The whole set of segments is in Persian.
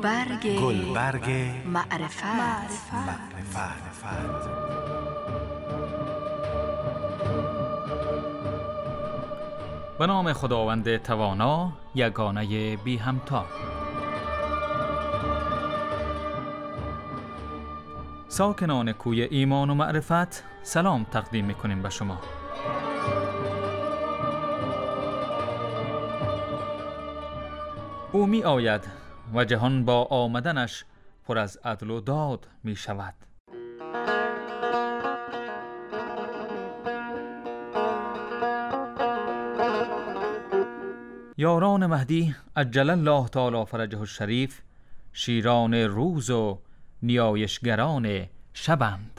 گلبرگ معرفت. به نام خداوند توانا، یگانه بی همتا. ساکنان کوی ایمان و معرفت، سلام تقدیم می‌کنیم به شما. او می آید و جهان با آمدنش پر از عدل و داد می شود. یاران مهدی عجل الله تعالی فرجه الشریف شیران روز و نیایشگران شبند.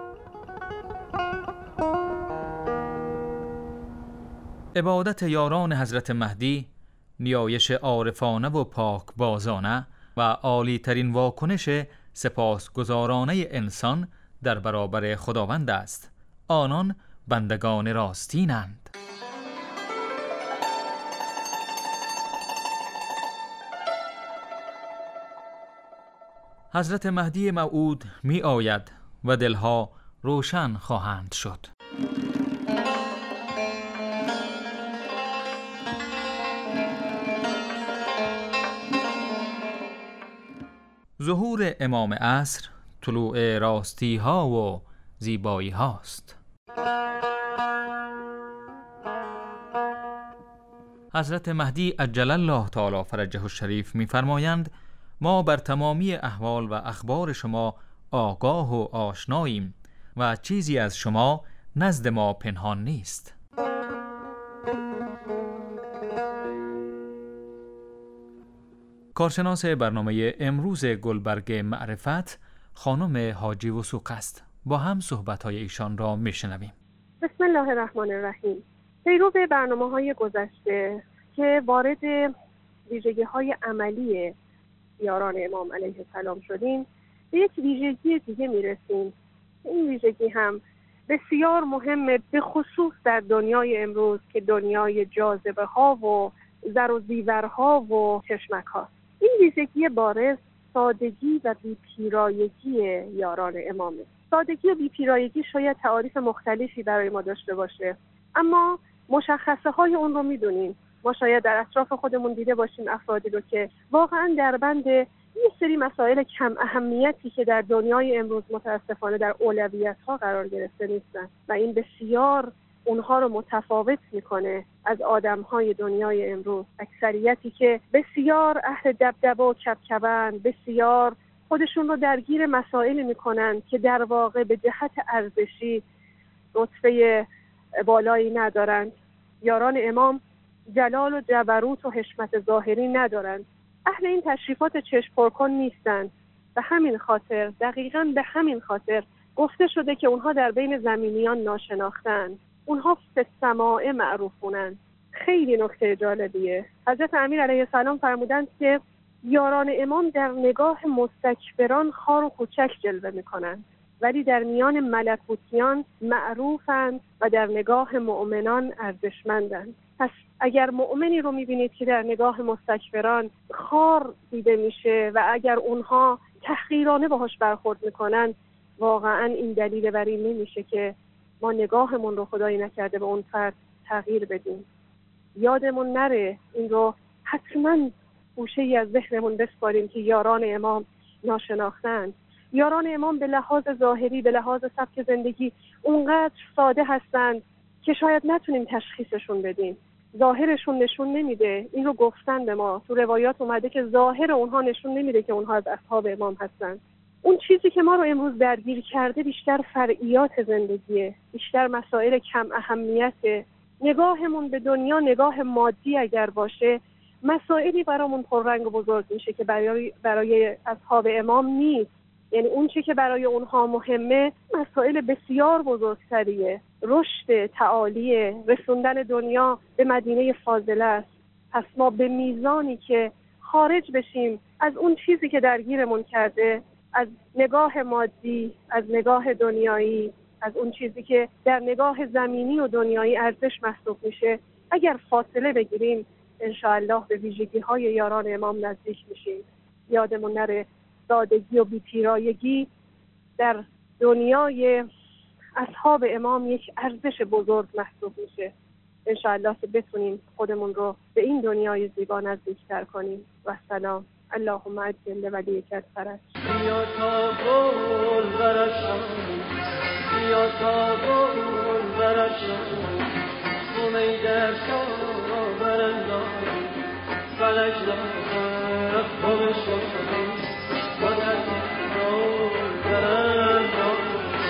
عبادت یاران حضرت مهدی نیایش عارفانه و پاکبازانه و عالی ترین واکنش سپاسگزارانه انسان در برابر خداوند است. آنان بندگان راستینند. حضرت مهدی موعود می آید و دلها روشن خواهند شد. ظهور امام عصر طلوع راستی ها و زیبایی هاست. حضرت مهدی عجل الله تعالی فرجه الشریف می‌فرمایند ما بر تمامی احوال و اخبار شما آگاه و آشناییم و چیزی از شما نزد ما پنهان نیست. کارشناس برنامه امروز گلبرگ معرفت خانم حاجی وثوق است. با هم صحبت‌های ایشان را میشنویم. بسم الله الرحمن الرحیم. پیرو به برنامه‌های گذشته که وارد ویژگی‌های عملی یاران امام علیه السلام شدیم، به یک ویژگی دیگه میرسیم. این ویژگی هم بسیار مهمه، به خصوص در دنیای امروز که دنیای جاذبه ها و زر و زیورها و چشمک ها. این ویژگی بارز سادگی و بی‌پیرایگی یاران امامه. سادگی و بی‌پیرایگی شاید تعاریف مختلفی برای ما داشته باشه، اما مشخصه های اون رو میدونیم. ما شاید در اطراف خودمون دیده باشیم افرادی رو که واقعا در بند یه سری مسائل کم اهمیتی که در دنیای امروز متاسفانه در اولویت ها قرار گرفته نیستن و این بسیار اونها رو متفاوت میکنه از آدم های دنیای امروز. اکثریتی که بسیار اهل دبدبه و کبکبن، بسیار خودشون رو درگیر مسائلی میکنن که در واقع به جهت ارزشی رتبه بالایی ندارن. یاران امام جلال و جبروت و حشمت ظاهری ندارند. اهل این تشریفات چشم پرکن نیستند. به همین خاطر، دقیقاً به همین خاطر گفته شده که اونها در بین زمینیان ناشناختند. اونها فی السماء معروفونند. خیلی نکته جالبیه. حضرت امیر علیه السلام فرمودند که یاران امام در نگاه مستکبران خار و کوچک جلوه میکنند، ولی در میان ملکوتیان معروفند و در نگاه مؤمنان ارزشمندند. پس اگر مؤمنی رو میبینید که در نگاه مستکبران خار دیده میشه و اگر اونها تحقیرانه باهاش برخورد میکنن، واقعا این دلیل بر این نمیشه که ما نگاهمون رو خدایی نکرده به اون فرد تغییر بدیم. یادمون نره این رو حتما گوشه‌ای از ذهنمون بسپاریم که یاران امام ناشناختند. یاران امام به لحاظ ظاهری، به لحاظ سبک زندگی اونقدر ساده هستند که شاید نتونیم تشخیصشون بدیم. ظاهرشون نشون نمیده. این رو گفتن به ما. تو روایات اومده که ظاهر اونها نشون نمیده که اونها از اصحاب امام هستند. اون چیزی که ما رو امروز درگیر کرده بیشتر فرعیات زندگیه، بیشتر مسائل کم اهمیته. نگاهمون به دنیا نگاه مادی اگر باشه، مسائلی برامون پررنگ و بزرگ میشه که برای اصحاب امام نیست. یعنی اون چی که برای اونها مهمه مسائل بسیار بزرگتریه. رشد تعالی، رسوندن دنیا به مدینه فاضله است. پس ما به میزانی که خارج بشیم از اون چیزی که درگیرمون کرده، از نگاه مادی، از نگاه دنیایی، از اون چیزی که در نگاه زمینی و دنیایی ارزش محسوب میشه، اگر فاصله بگیریم انشاءالله به ویژگی‌های یاران امام نزدیک میشیم. یادمون نره سادگی و بی‌پیرایگی در دنیای اصحاب امام یک ارزش بزرگ محسوب میشه. انشاءالله که بتونیم خودمون رو به این دنیای زیبا نزدیکتر کنیم. و سلام. اللهم عجل ولیک الفرج. بیا تا گل برشم، بیا تا گل برشم، اومی در برندان فلک دارد خوبشم با تکیل برندان.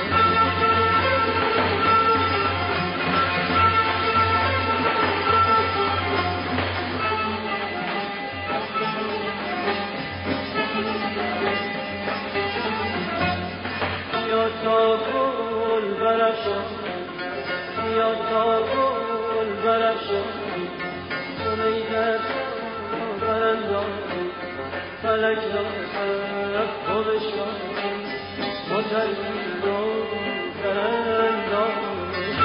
بیا تا گل برشم، بیا تا گل برشم، اومی در برندان فلک دارد خوبشم با تکیل برندان.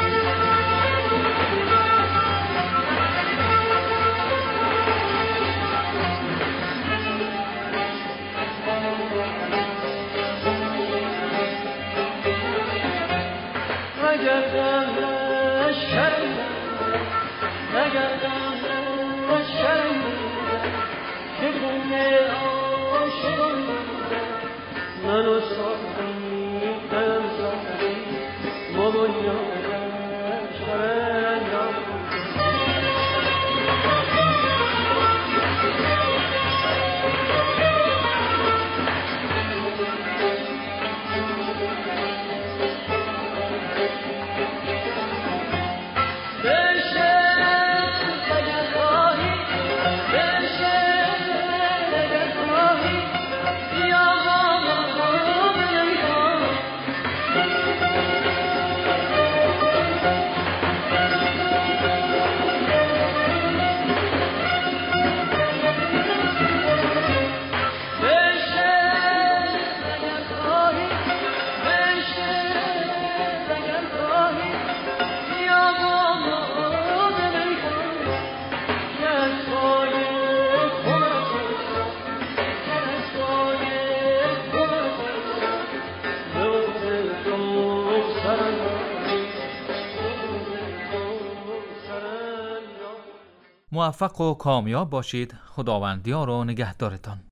نگردم لشکری، نگردم لشکری که خونه عاشقان منو ساختی دلم ساختی ما بنیادم شرندم. موفق و کامیاب باشید. خداوند یار و نگهدارتان.